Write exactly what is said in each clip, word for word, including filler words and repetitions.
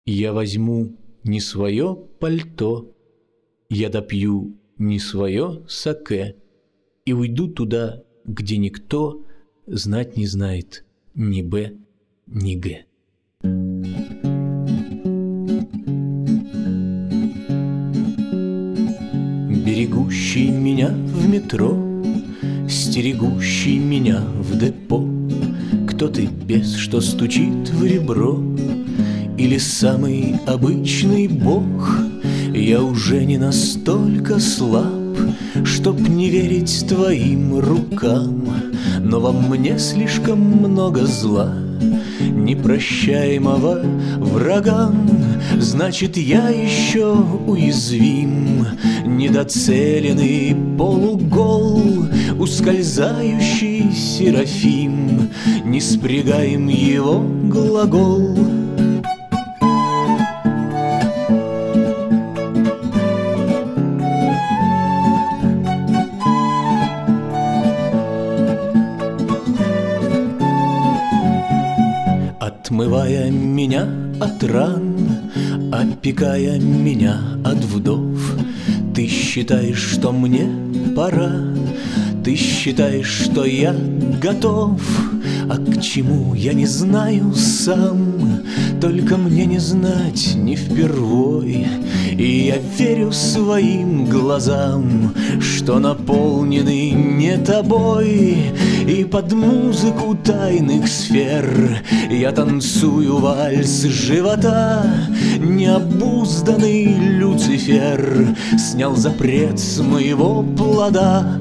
Я возьму не свое пальто, я допью не свое саке и уйду туда, где никто знать не знает ни Б, ни Г. Берегущий меня в метро, стерегущий меня в депо, кто ты, бес, что стучит в ребро, или самый обычный бог? Я уже не настолько слаб, чтоб не верить твоим рукам, но во мне слишком много зла, непрощаемого врагам. Значит, я еще уязвим, недоцеленный полугол, ускользающий серафим, не спрягаем его глагол. Отмывая меня от ран, опекая меня от вдов, ты считаешь, что мне пора, ты считаешь, что я готов. А к чему, я не знаю сам, только мне не знать не впервой. И я верю своим глазам, что наполнены не тобой. И под музыку тайных сфер я танцую вальс живота. Необузданный Люцифер снял запрет с моего плода.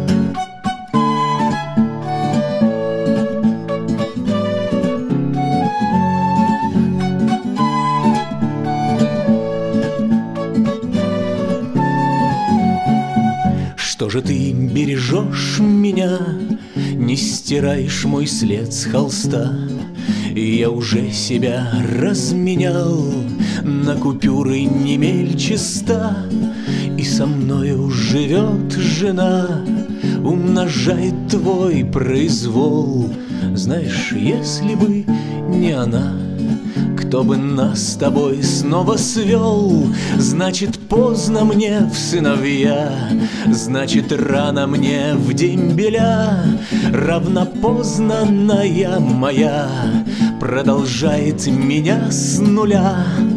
Что же ты бережешь меня, не стираешь мой след с холста? И я уже себя разменял на купюры не мельче ста. И со мною живет жена, умножает твой произвол. Знаешь, если бы не она, кто бы нас с тобой снова свел? Значит, поздно мне в сыновья, значит, рано мне в дембеля. Равнопознанная моя продолжает меня с нуля.